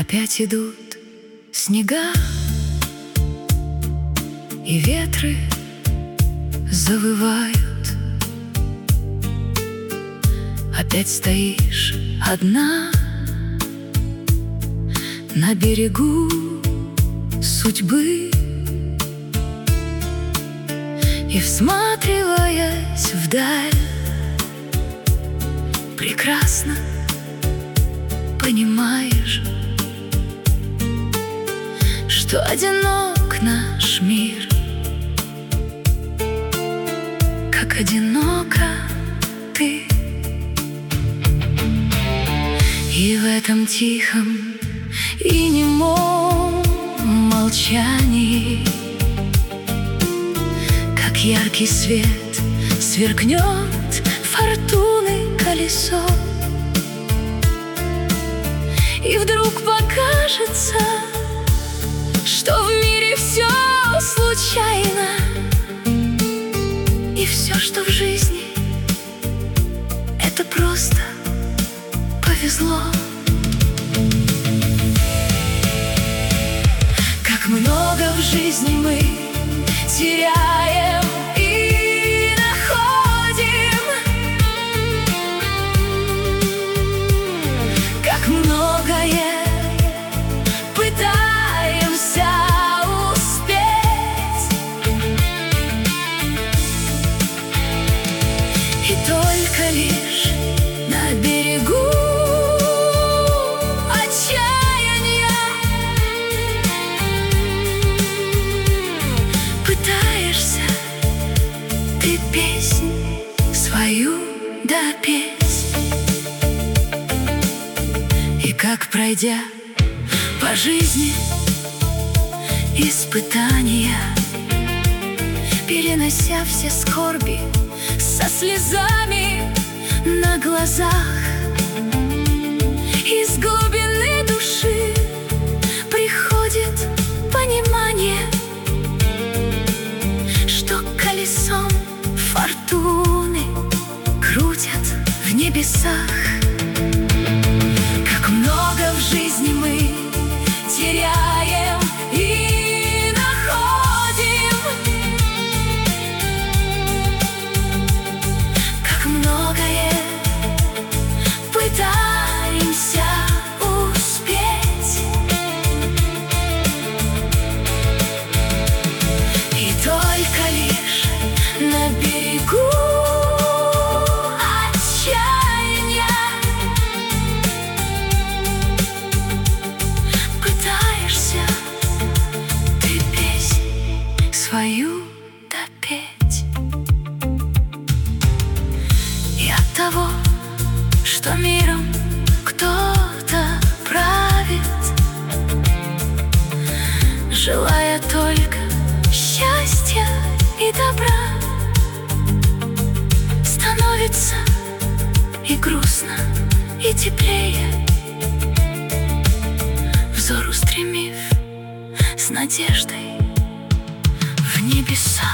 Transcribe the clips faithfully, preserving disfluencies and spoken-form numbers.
Опять идут снега, и ветры завывают. Опять стоишь одна на берегу судьбы, и, всматриваясь вдаль, прекрасно понимаешь, что одинок наш мир, как одинока ты. И в этом тихом и немом молчании, как яркий свет, сверкнет фортуны колесо, и вдруг покажется, что в мире все случайно, и все, что в жизни, это просто повезло. Как много в жизни мы теряем и находим, как многое пытаемся успеть, и только лишь на берегу пытаешься ты песнь свою допеть. И как, пройдя по жизни испытания, перенося все скорби со слезами на глазах, из глубины души приходит понимание, что колесом фортуны крутят в небесах. Как много в жизни мы теряем и находим, как многое пытаемся успеть, и только лишь на берегу отчаяния пытаешься ты песнь свою допеть. И от того, что миром кто-то правит, желая только счастья и добра, становится и грустно, и теплее, взор устремив с надеждой в небеса.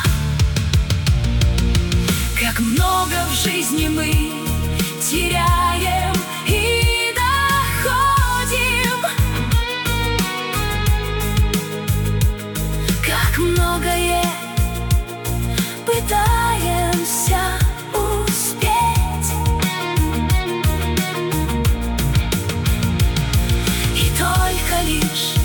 Как много в жизни мы теряем и находим, как многое пытаемся успеть, и только лишь